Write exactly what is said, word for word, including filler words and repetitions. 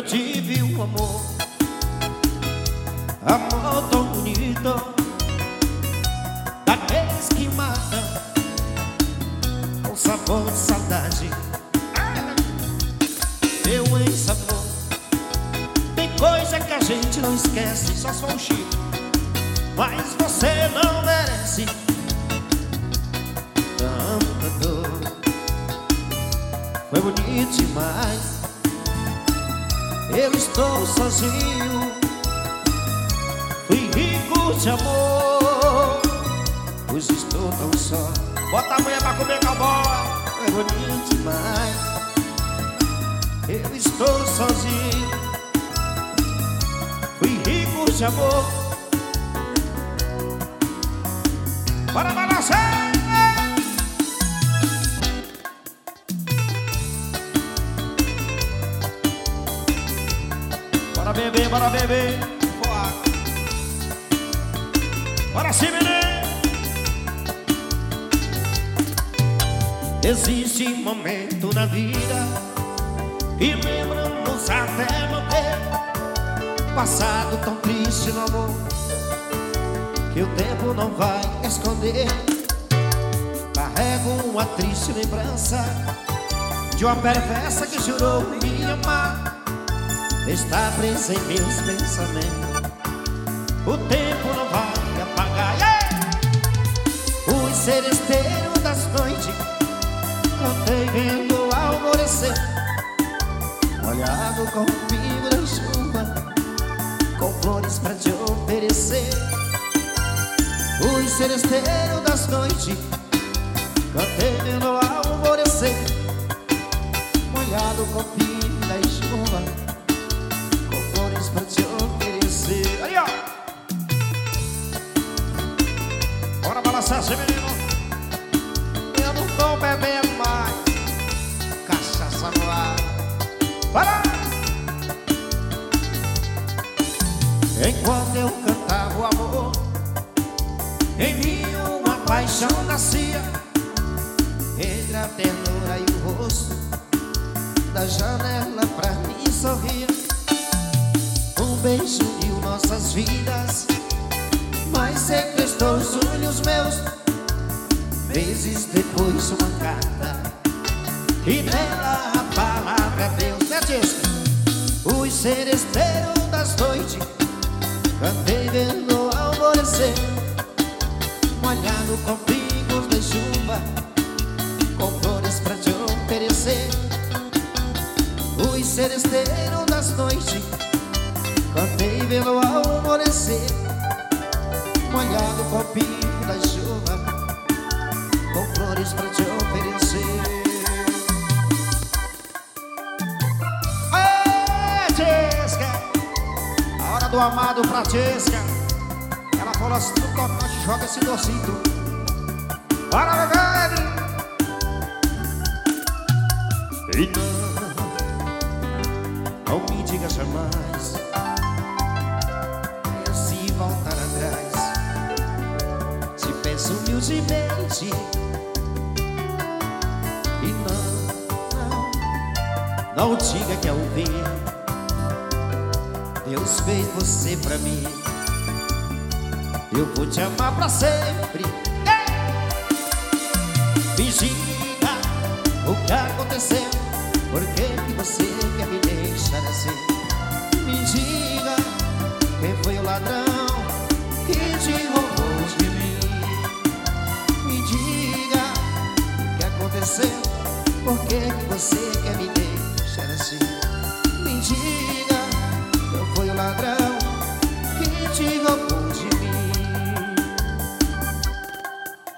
tive um amor, amor tão bonito, daqueles que matam com sabor de saudade. Meu ex-amor, tem coisa que a gente não esquece, só só um Chico, mas você não merece tanta dor. Foi bonito demais, eu estou sozinho, fui rico de amor, hoje estou tão só. Bota a mulher pra comer cowboy. Foi bonito demais, eu estou sozinho, fui rico de amor. Bora balançar! Bora beber, bora beber. Bora, bora se beber. Existe um momento na vida e lembramos até morrer, passado tão triste no amor, que o tempo não vai esconder. Carrego uma triste lembrança de uma perversa que jurou me amar, está presa em meus pensamentos, o tempo não vai apagar. Yeah! Fui seresteiro das noites, cantei vendo ao alvorecer, molhado com o pingo da chuva, com flores pra te oferecer. Fui seresteiro das noites, cantei vendo ao alvorecer, molhado com o pingo da chuva, com flores pra te oferecer. Aí, ó! Bora balançar esse menino. Eu não tô bebendo mais cachaça no ar. Para! Enquanto eu cantava o amor, em mim uma paixão nascia, entre a ternura e o rosto, da janela pra mim sorria. Um beijo uniu nossas vidas, mas sequestrou os olhos meus. Meses depois uma carta, e nela a palavra Deus. É disso. Fui seresteiro das noites, cantei vendo ao alvorecer, molhado com pingos de chuva, com flores pra te oferecer. Fui seresteiro das noites, cantei vendo ao alvorecer, molhado com pingo da chuva, com flores pra te oferecer. A hora do amado pra Jéssica. Ela falou assim, no tocante, joga esse docinho. Bora, bebê! E não, não me diga jamais, eu se voltar atrás, te peço humildemente. E não, não, não diga que ao ver Deus fez você pra mim, eu vou te amar pra sempre. Ei! Me diga o que aconteceu, por que que você quer me deixar assim? Me diga quem foi o ladrão que te roubou de mim. Me diga o que aconteceu, por que que você quer me deixar assim? Me diga, foi o ladrão que te roubou